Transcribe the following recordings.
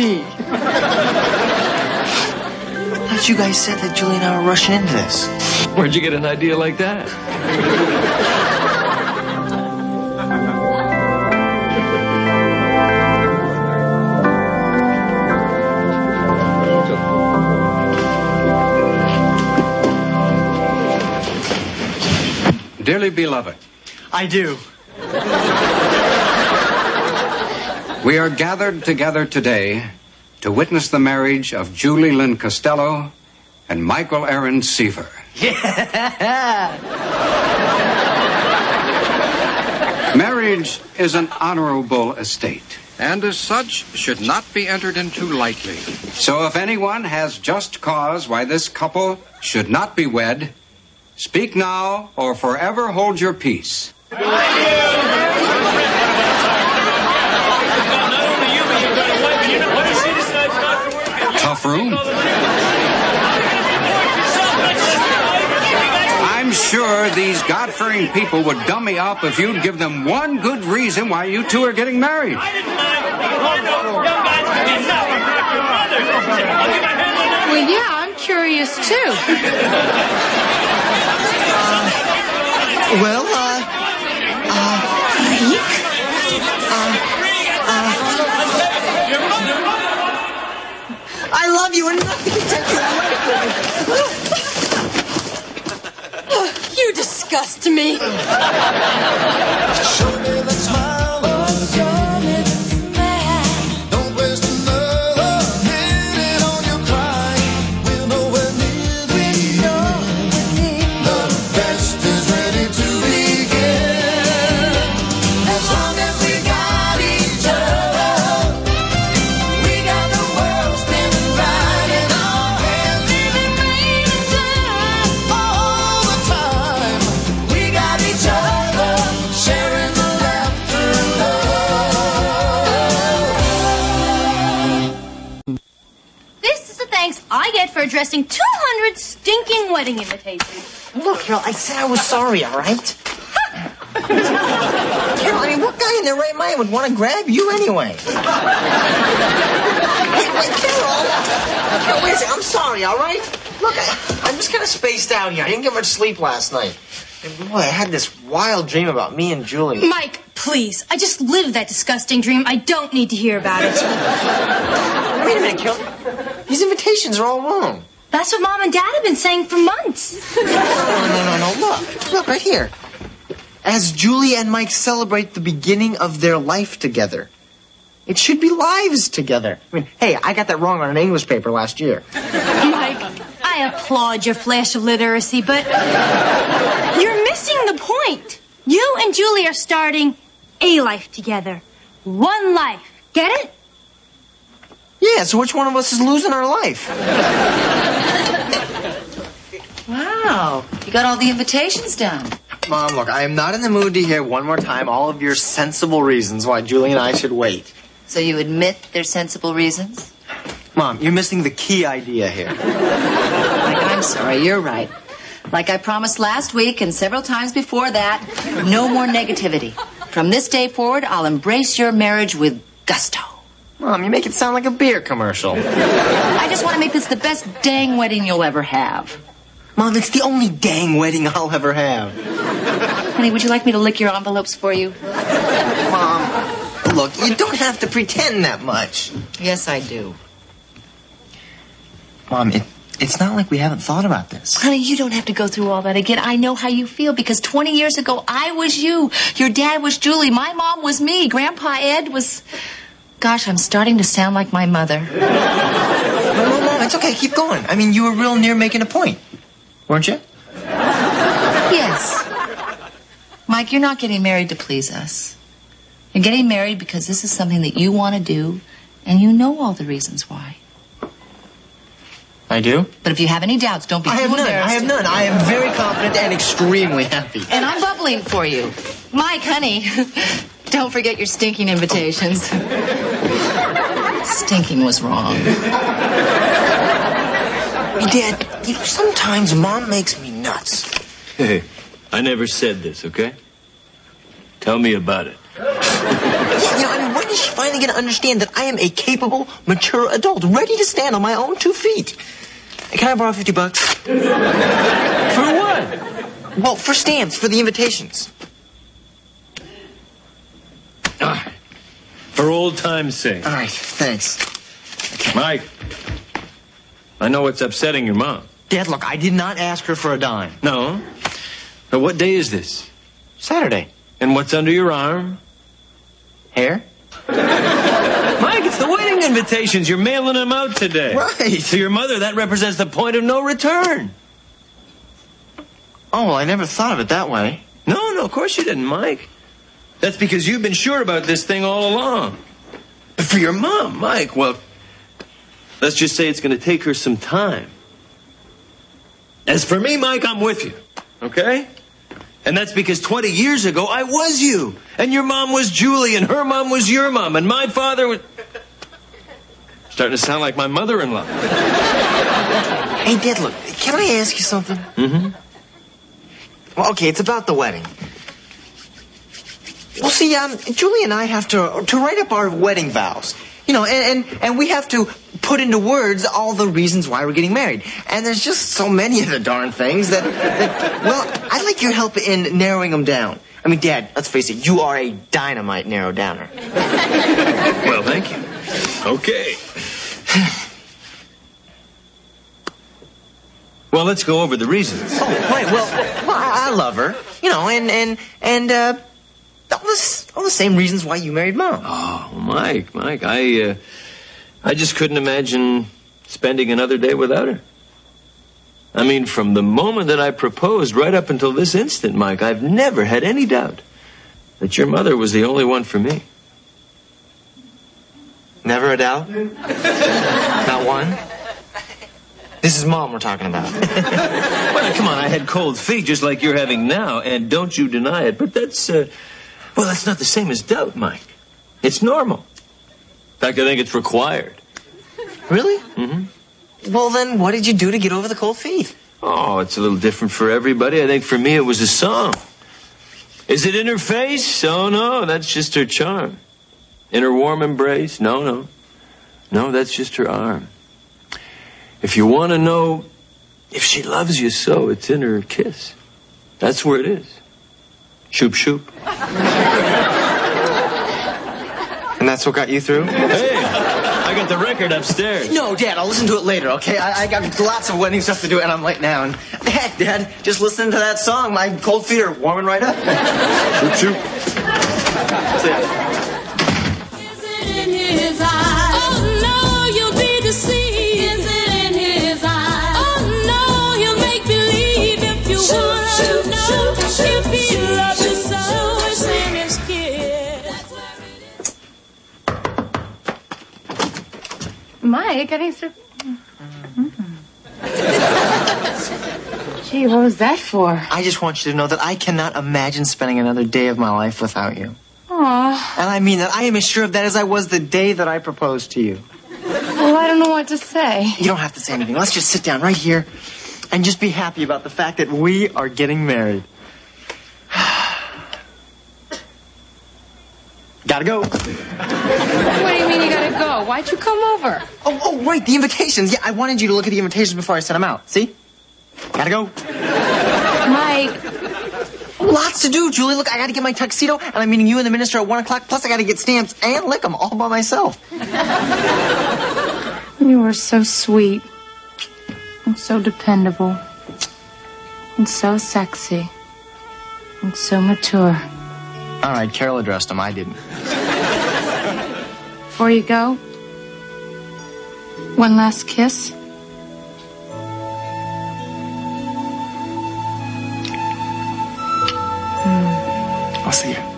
me. I thought you guys said that Julie and I were rushing into this. Where'd you get an idea like that? Dearly beloved, I do. We are gathered together today to witness the marriage of Julie Lynn Costello and Michael Aaron Seaver. Yeah. Marriage is an honorable estate, and as such should not be entered into lightly. So if anyone has just cause why this couple should not be wed, speak now or forever hold your peace. Tough room. I'm sure these God-fearing people would dumb me up if you'd give them one good reason why you two are getting married. Well, yeah, I'm curious too. I love you and nothing can take you away from me. You disgust me. Show me that smile, oh, show me that smile. Don't waste another minute on your crying. We're nowhere near the end. The best is ready to begin. As long as we got each other, we got the world spinning right in our hands. Even rain and shine all the time. We got each other, sharing the laughter and love. This is the thanks I get for addressing 200 stinking wedding invitations. Look, Carol, I said I was sorry, all right? Carol, I mean, what guy in their right mind would want to grab you anyway? Wait, Carol, wait a second. I'm sorry, all right? Look, I'm just kind of spaced out here. I didn't get much sleep last night. And boy, I had this wild dream about me and Julie. Mike, please. I just lived that disgusting dream. I don't need to hear about it. Wait a minute, Carol. These invitations are all wrong. That's what Mom and Dad have been saying for months. No. Look, right here. As Julie and Mike celebrate the beginning of their life together. It should be lives together. I mean, hey, I got that wrong on an English paper last year. Mike, I applaud your flash of literacy, but you're missing the point. You and Julie are starting a life together. One life. Get it? Yeah, so which one of us is losing our life? Wow, you got all the invitations down. Mom, look, I am not in the mood to hear one more time all of your sensible reasons why Julie and I should wait. So you admit there's sensible reasons? Mom, you're missing the key idea here. Mike, I'm sorry, you're right. Like I promised last week and several times before that, no more negativity. From this day forward, I'll embrace your marriage with gusto. Mom, you make it sound like a beer commercial. I just want to make this the best dang wedding you'll ever have. Mom, it's the only dang wedding I'll ever have. Honey, would you like me to lick your envelopes for you? Mom, look, you don't have to pretend that much. Yes, I do. Mom, it's not like we haven't thought about this. Honey, you don't have to go through all that again. I know how you feel because 20 years ago, I was you. Your dad was Julie. My mom was me. Grandpa Ed was... Gosh, I'm starting to sound like my mother. No, it's okay. Keep going. I mean, you were real near making a point. Weren't you? Yes. Mike, you're not getting married to please us. You're getting married because this is something that you want to do, and you know all the reasons why. I do? But if you have any doubts, don't be too embarrassed. I have none. I am very confident and extremely happy. And I'm bubbling for you. Mike, honey, don't forget your stinking invitations. Stinking was wrong. Dad, sometimes Mom makes me nuts. Hey, I never said this, okay? Tell me about it. Yeah, I mean, when did is she finally going to understand that I am a capable, mature adult, ready to stand on my own 2 feet? Can I borrow $50? For what? Well, for stamps, for the invitations. For old time's sake. All right, thanks. Mike, I know what's upsetting your mom. Dad, look, I did not ask her for a dime. No? But what day is this? Saturday. And what's under your arm? Hair? Mike, it's the wedding invitations. You're mailing them out today. Right. To your mother, that represents the point of no return. Oh, well, I never thought of it that way. No, of course you didn't, Mike. That's because you've been sure about this thing all along. But for your mom, Mike, well, let's just say it's going to take her some time. As for me, Mike, I'm with you. Okay? And that's because 20 years ago, I was you. And your mom was Julie, and her mom was your mom, and my father was... Starting to sound like my mother-in-law. Hey, Dad, look, can I ask you something? Mm-hmm. Well, okay, it's about the wedding. Well, see, Julie and I have to write up our wedding vows. You know, and we have to put into words all the reasons why we're getting married. And there's just so many of the darn things that well, I'd like your help in narrowing them down. I mean, Dad, let's face it, you are a dynamite narrow downer. Well, thank you. Okay. Well, let's go over the reasons. Oh, right, well, I love her. You know, and all the same reasons why you married Mom. Oh, Mike, I just couldn't imagine spending another day without her. I mean, from the moment that I proposed right up until this instant, Mike, I've never had any doubt that your mother was the only one for me. Never a doubt? Not one? This is Mom we're talking about. Well, come on, I had cold feet just like you're having now, and don't you deny it. But that's, well, that's not the same as doubt, Mike. It's normal. In fact, I think it's required. Really? Mm-hmm. Well, then, what did you do to get over the cold feet? Oh, it's a little different for everybody. I think for me it was a song. Is it in her face? Oh, no, that's just her charm. In her warm embrace? No, that's just her arm. If you want to know if she loves you so, it's in her kiss. That's where it is. Shoop, shoop. And that's what got you through? Hey, I got the record upstairs. No, Dad, I'll listen to it later, okay? I got lots of wedding stuff to do, and I'm late now. And heck, Dad, just listening to that song, my cold feet are warming right up. Shoop, shoop. See ya. Is it in his eyes? Oh no, you'll be deceived. Is it in his eyes? Oh no, he'll make believe if you want to know. If he loves you so, it's in his kiss. Mike, I think so. Gee, what was that for? I just want you to know that I cannot imagine spending another day of my life without you. Aw. And I mean that I am as sure of that as I was the day that I proposed to you. Well, I don't know what to say. You don't have to say anything. Let's just sit down right here and just be happy about the fact that we are getting married. Gotta go. What do you mean you gotta go? Why'd you come over? Oh, right, the invitations. Yeah, I wanted you to look at the invitations before I sent them out. See? Gotta go. Mike. Lots to do, Julie. Look, I gotta get my tuxedo, and I'm meeting you and the minister at 1 o'clock, plus I gotta get stamps and lick them all by myself. You were so sweet. And so dependable. And so sexy. And so mature. All right, Carol addressed them. I didn't. Before you go, one last kiss. I'll see you.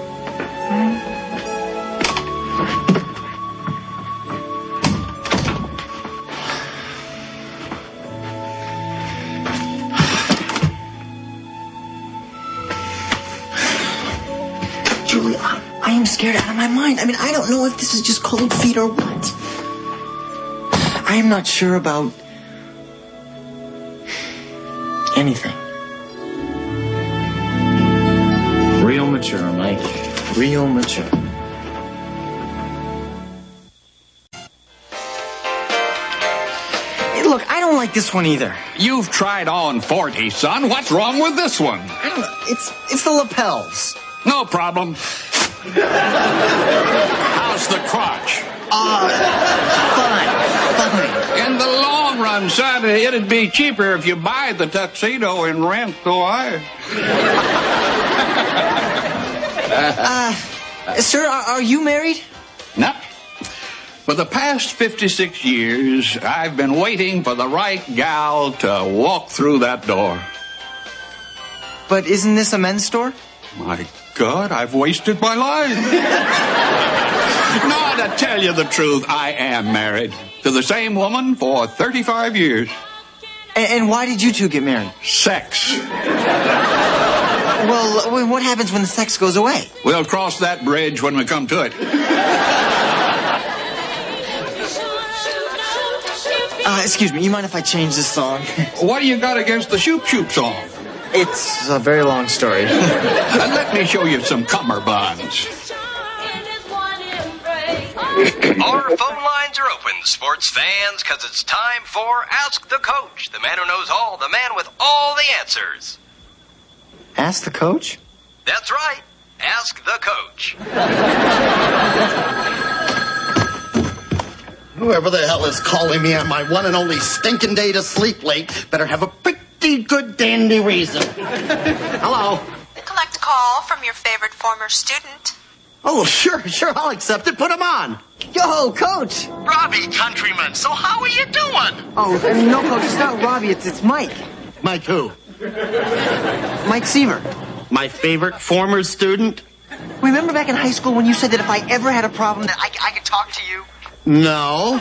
Julie, I am scared out of my mind. I mean, I don't know if this is just cold feet or what. I am not sure about anything. Real mature, Mike. Real mature. Look, I don't like this one either. You've tried on 40, son. What's wrong with this one? I don't know. It's the lapels. No problem. How's the crotch? Fine. In the long run, son, it'd be cheaper if you buy the tuxedo and rent the wife. Sir, are you married? No. For the past 56 years, I've been waiting for the right gal to walk through that door. But isn't this a men's store? My God, I've wasted my life. No, to tell you the truth, I am married to the same woman for 35 years. And why did you two get married? Sex. Well, what happens when the sex goes away? We'll cross that bridge when we come to it. Excuse me, you mind if I change this song? What do you got against the Shoop Shoop song? It's a very long story. Let me show you some cummerbunds. Our phone lines are open, sports fans, because it's time for Ask the Coach, the man who knows all, the man with all the answers. Ask the coach? That's right. Ask the Coach. Whoever the hell is calling me on my one and only stinking day to sleep late better have a pretty good dandy reason. Hello? Collect a call from your favorite former student. Oh, sure, I'll accept it. Put him on. Yo, Coach! Robbie, countryman, so how are you doing? Oh, no, Coach, it's not Robbie, it's Mike. Mike who? Mike Seaver. My favorite former student? Remember back in high school when you said that if I ever had a problem that I could talk to you? No.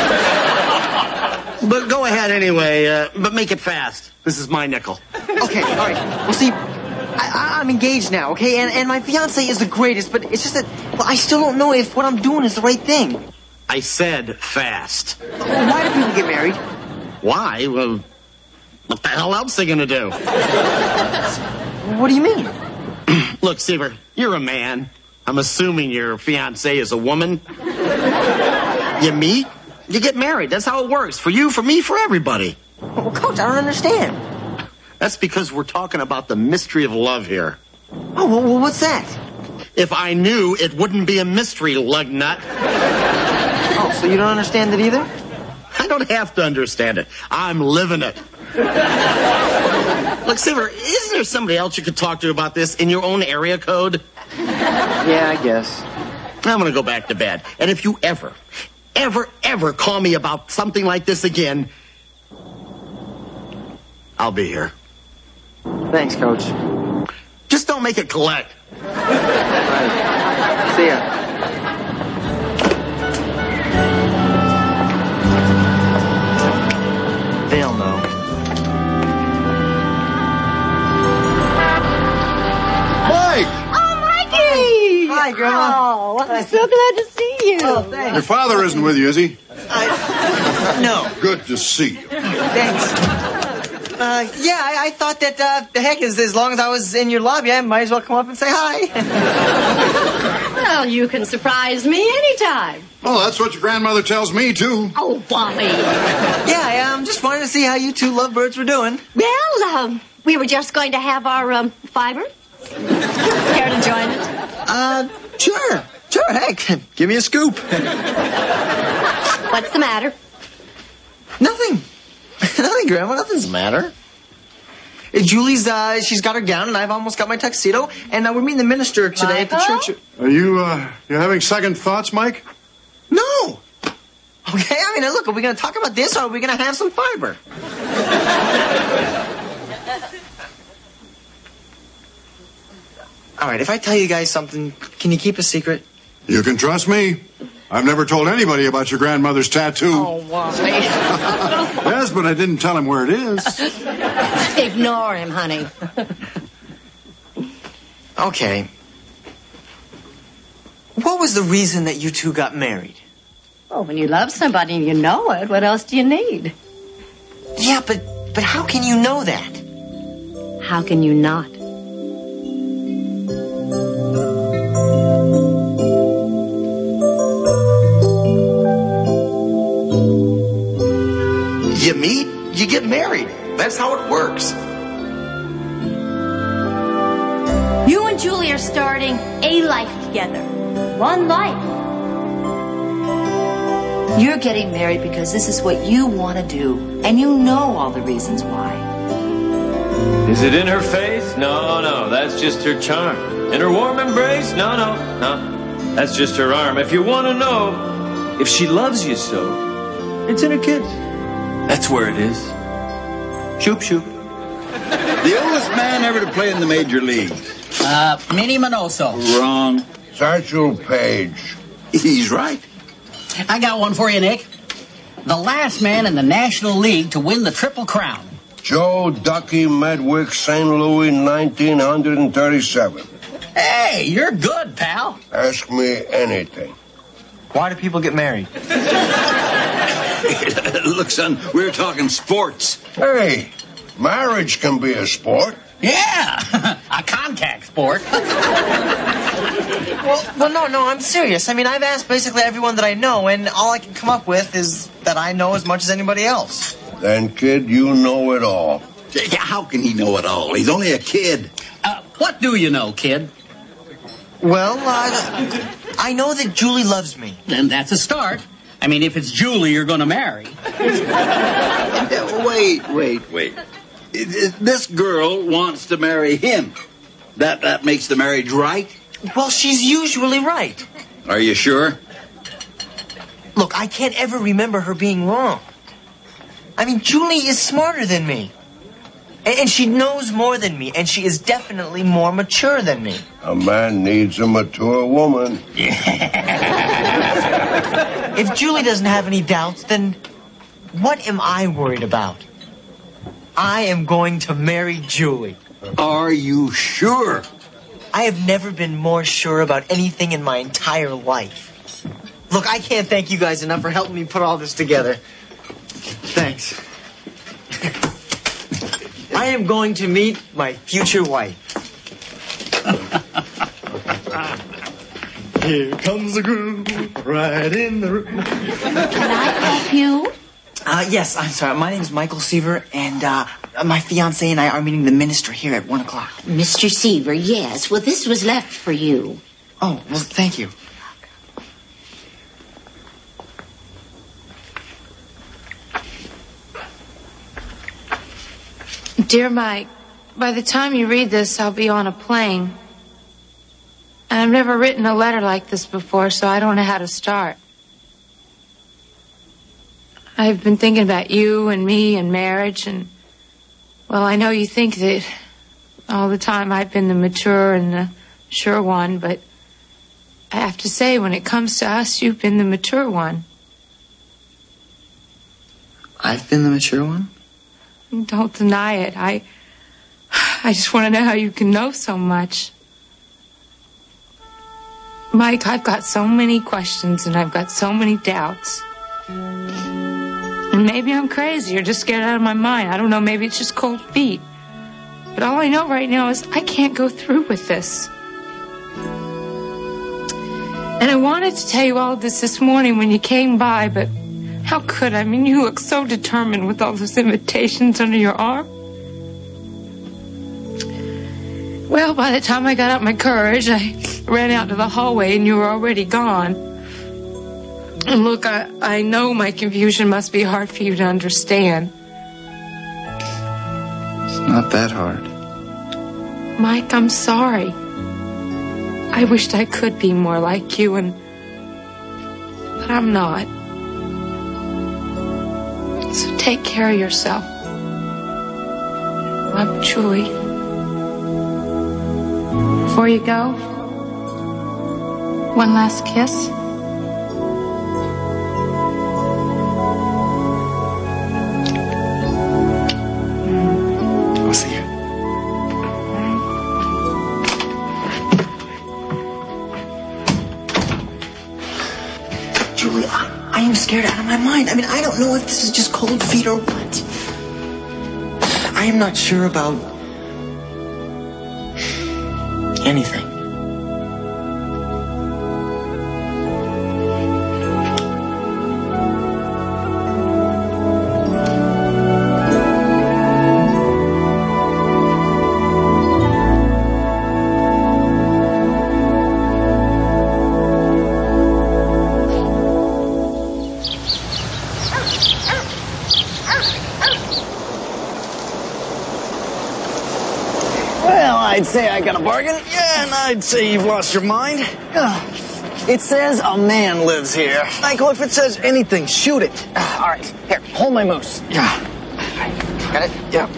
But go ahead anyway, but make it fast. This is my nickel. Okay, all right. Well, see, I'm engaged now, okay? And my fiance is the greatest, but it's just that, well, I still don't know if what I'm doing is the right thing. I said fast. Why do people get married? Why? Well, what the hell else are they gonna do? What do you mean? Look, Seaver, you're a man. I'm assuming your fiancée is a woman. You meet, you get married. That's how it works. For you, for me, for everybody. Well, Coach, I don't understand. That's because we're talking about the mystery of love here. Oh, well, what's that? If I knew, it wouldn't be a mystery, lug nut. Oh, so you don't understand it either? I don't have to understand it. I'm living it. Look, Seaver, isn't there somebody else you could talk to about this in your own area code? Yeah, I guess. I'm going to go back to bed. And if you ever call me about something like this again, I'll be here. Thanks, Coach. Just don't make it collect. Right. See ya. They'll know. Mike! Oh, Mikey! Hi, Grandma. Oh, I'm so glad to see you. Oh, thanks. Your father isn't with you, is he? No. Good to see you. Thanks. Yeah, I thought that, the heck, as long as I was in your lobby, I might as well come up and say hi. Well, you can surprise me anytime. Oh, that's what your grandmother tells me, too. Oh, Bobby. Yeah, I'm just wanting to see how you two lovebirds were doing. Well, we were just going to have our, fiber. Care to join us? Sure, heck, give me a scoop. What's the matter? Nothing, Grandma, nothing's the matter. Julie's, she's got her gown, and I've almost got my tuxedo, and we're meeting the minister today at the church. Are you having second thoughts, Mike? No. Okay, I mean, look, are we going to talk about this, or are we going to have some fiber? All right, if I tell you guys something, can you keep a secret? You can trust me. I've never told anybody about your grandmother's tattoo. Oh, Bobby. Yes, but I didn't tell him where it is. Ignore him, honey. Okay. What was the reason that you two got married? Well, when you love somebody and you know it, what else do you need? Yeah, but how can you know that? How can you not? You meet, you get married. That's how it works. You and Julie are starting a life together. One life. You're getting married because this is what you want to do, and you know all the reasons why. Is it in her face? No, no, that's just her charm. In her warm embrace? No, no, no. That's just her arm. If you want to know if she loves you so, it's in her kiss. That's where it is. Shoop, shoop. The oldest man ever to play in the major leagues. Minnie Minoso. Wrong. Satchel Paige. He's right. I got one for you, Nick. The last man in the National League to win the Triple Crown. Joe Ducky Medwick, St. Louis, 1937. Hey, you're good, pal. Ask me anything. Why do people get married? Look, son, we're talking sports. Hey, marriage can be a sport. Yeah, a contact sport. Well, no, I'm serious. I mean, I've asked basically everyone that I know, and all I can come up with is that I know as much as anybody else. Then, kid, you know it all. How can he know it all? He's only a kid. What do you know, kid? Well, I know that Julie loves me. Then that's a start. I mean, if it's Julie you're going to marry. Wait. This girl wants to marry him. That makes the marriage right? Well, she's usually right. Are you sure? Look, I can't ever remember her being wrong. I mean, Julie is smarter than me. And she knows more than me, and she is definitely more mature than me. A man needs a mature woman. If Julie doesn't have any doubts, then what am I worried about? I am going to marry Julie. Are you sure? I have never been more sure about anything in my entire life. Look, I can't thank you guys enough for helping me put all this together. Thanks. I am going to meet my future wife. Here comes the groove, right in the room. Can I help you? Yes, I'm sorry. My name's Michael Seaver, and my fiancé and I are meeting the minister here at 1 o'clock. Mr. Seaver, yes. Well, this was left for you. Oh, well, thank you. Dear Mike, by the time you read this, I'll be on a plane. And I've never written a letter like this before, so I don't know how to start. I've been thinking about you and me and marriage, and, well, I know you think that all the time I've been the mature and the sure one, but I have to say, when it comes to us, you've been the mature one. I've been the mature one? Don't deny it. I just want to know how you can know so much. Mike, I've got so many questions and I've got so many doubts. And maybe I'm crazy or just scared out of my mind. I don't know, maybe it's just cold feet. But all I know right now is I can't go through with this. And I wanted to tell you all of this morning when you came by, but how could I? I mean, you look so determined with all those invitations under your arm. Well, by the time I got up my courage, I ran out to the hallway and you were already gone. And look, I know my confusion must be hard for you to understand. It's not that hard. Mike, I'm sorry. I wished I could be more like you, but I'm not. So take care of yourself. Love, Julie. Before you go, one last kiss. I'll see you. Julie, I am scared out of my mind. I mean, I don't know if this is just cold feet or what. I am not sure about anything. I'd say I got a bargain. Yeah, and I'd say you've lost your mind. It says a man lives here. Michael, if it says anything, shoot it. All right, here, hold my moose. Yeah. Got it? Yeah.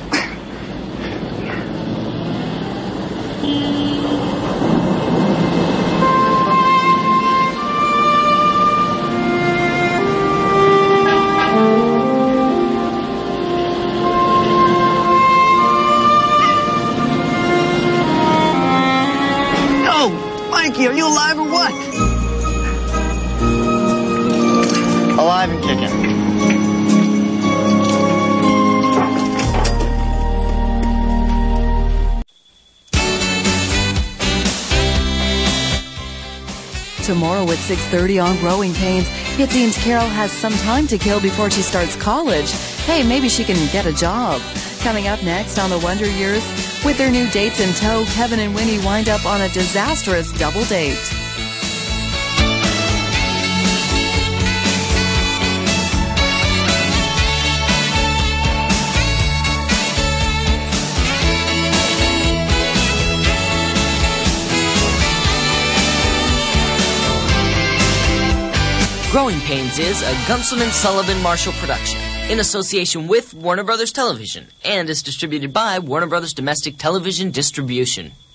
Mikey, are you alive or what? Alive and kicking. Tomorrow at 6:30 on Growing Pains, it seems Carol has some time to kill before she starts college. Hey, maybe she can get a job. Coming up next on The Wonder Years, with their new dates in tow, Kevin and Winnie wind up on a disastrous double date. Growing Pains is a Gunselman Sullivan Marshall production in association with Warner Brothers Television and is distributed by Warner Brothers Domestic Television Distribution.